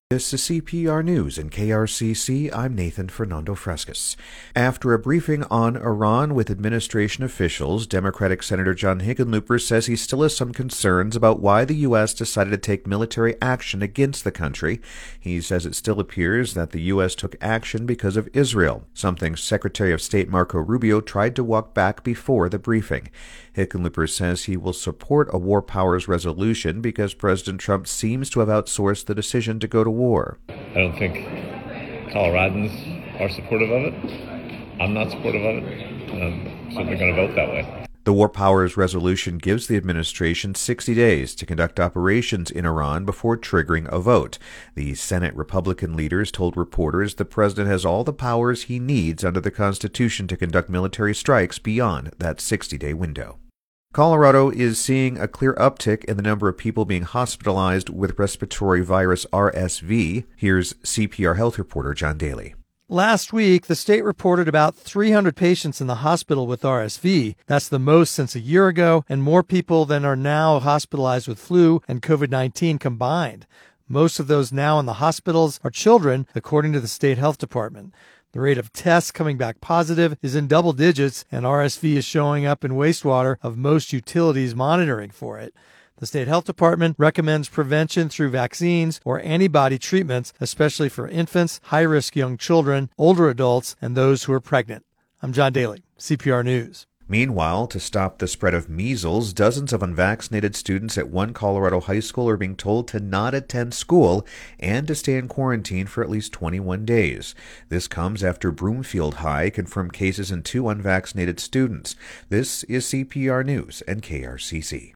This is CPR News and KRCC. I'm Nathan Fernando Frescas. After a briefing on Iran with administration officials, Democratic Senator John Hickenlooper says he still has some concerns about why the U.S. decided to take military action against the country. He says it still appears that the U.S. took action because of Israel, something Secretary of State Marco Rubio tried to walk back before the briefing. Hickenlooper says he will support a war powers resolution because President Trump seems to have outsourced the decision to go to war. I don't think Coloradans are supportive of it. I'm not supportive of it. I'm simply going to vote that way. The War Powers Resolution gives the administration 60 days to conduct operations in Iran before triggering a vote. The Senate Republican leaders told reporters the president has all the powers he needs under the Constitution to conduct military strikes beyond that 60-day window. Colorado is seeing a clear uptick in the number of people being hospitalized with respiratory virus RSV. Here's CPR health reporter John Daly. Last week, the state reported about 300 patients in the hospital with RSV. That's the most since a year ago, and more people than are now hospitalized with flu and COVID-19 combined. Most of those now in the hospitals are children, according to the state health department. The rate of tests coming back positive is in double digits, and RSV is showing up in wastewater of most utilities monitoring for it. The state health department recommends prevention through vaccines or antibody treatments, especially for infants, high-risk young children, older adults, and those who are pregnant. I'm John Daly, CPR News. Meanwhile, to stop the spread of measles, dozens of unvaccinated students at one Colorado high school are being told to not attend school and to stay in quarantine for at least 21 days. This comes after Broomfield High confirmed cases in two unvaccinated students. This is CPR News and KRCC.